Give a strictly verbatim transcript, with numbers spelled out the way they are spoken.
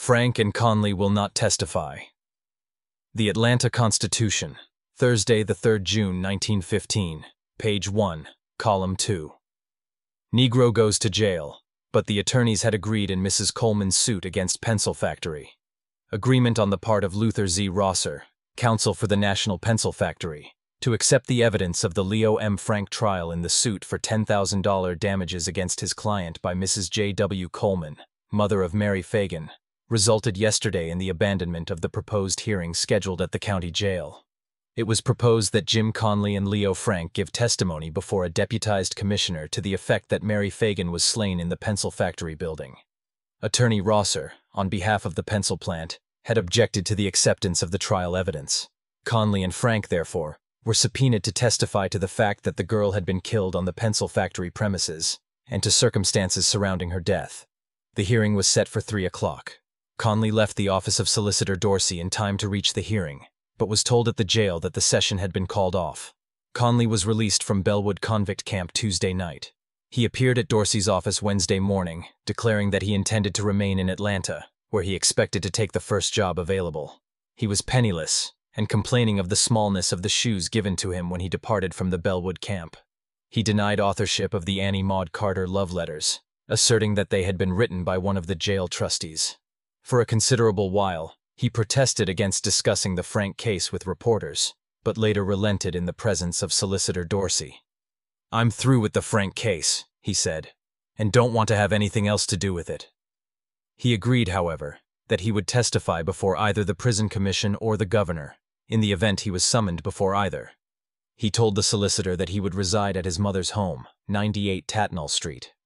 Frank and Conley will not testify. The Atlanta Constitution, Thursday, the third of June, nineteen fifteen, page one, column two. Negro goes to jail, but the attorneys had agreed in Missus Coleman's suit against Pencil Factory. Agreement on the part of Luther Z. Rosser, counsel for the National Pencil Factory, to accept the evidence of the Leo M. Frank trial in the suit for ten thousand dollars damages against his client by Missus J W Coleman, mother of Mary Fagan, resulted yesterday in the abandonment of the proposed hearing scheduled at the county jail. It was proposed that Jim Conley and Leo Frank give testimony before a deputized commissioner to the effect that Mary Fagan was slain in the pencil factory building. Attorney Rosser, on behalf of the pencil plant, had objected to the acceptance of the trial evidence. Conley and Frank, therefore, were subpoenaed to testify to the fact that the girl had been killed on the pencil factory premises, and to circumstances surrounding her death. The hearing was set for three o'clock. Conley left the office of Solicitor Dorsey in time to reach the hearing, but was told at the jail that the session had been called off. Conley was released from Bellwood Convict Camp Tuesday night. He appeared at Dorsey's office Wednesday morning, declaring that he intended to remain in Atlanta, where he expected to take the first job available. He was penniless, and complaining of the smallness of the shoes given to him when he departed from the Bellwood camp. He denied authorship of the Annie Maud Carter love letters, asserting that they had been written by one of the jail trustees. For a considerable while, he protested against discussing the Frank case with reporters, but later relented in the presence of Solicitor Dorsey. "I'm through with the Frank case," he said, "and don't want to have anything else to do with it." He agreed, however, that he would testify before either the prison commission or the governor, in the event he was summoned before either. He told the solicitor that he would reside at his mother's home, ninety-eight Tatnall Street,